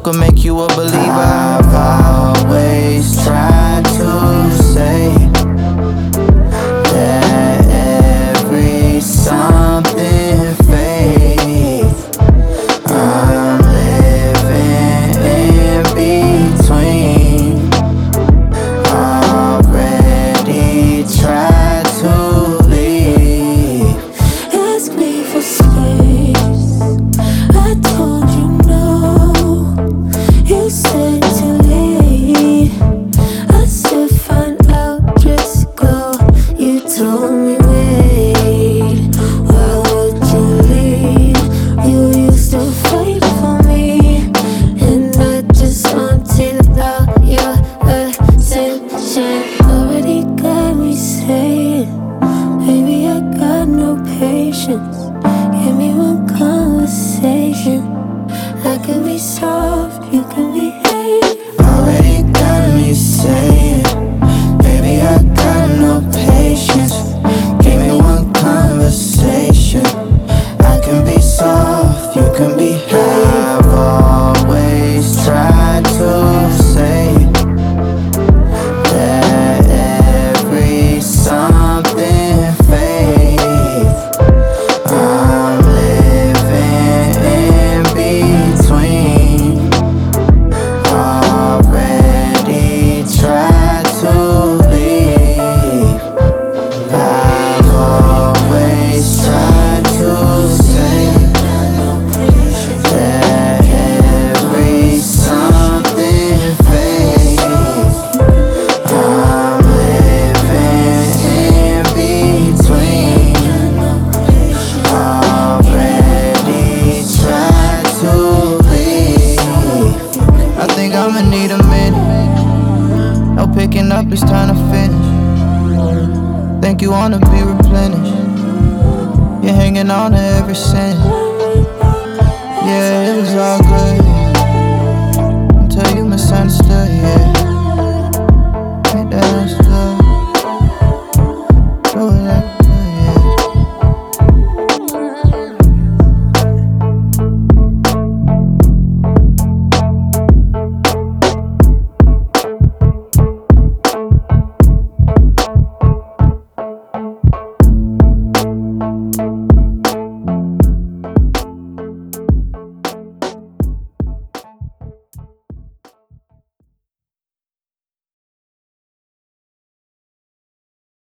could make you a believer. I've always tried to say that every something fades. I'm living in between. Already tried to leave. Ask me for space. I told you no. You said too late. I said find out, just go. You told me wait. Why would you leave? You used to fight for me, and I just wanted all your attention. Already got me saying, baby, I got no patience. Give me one conversation. I can be soft, you can behave. Already got me saying, baby, I got no patience. Give me one conversation. I can be soft, you can behave. I've always tried to say that every something fades. I'm living in between. Already tried to leave. I've always tried to say that every something fades. I'm living in between. Already tried to leave. I think I'ma need a minute. No picking up, it's time to finish. Think you wanna be replenished. You're hanging on to every sin. Yeah, it was all good until you misunderstood, yeah.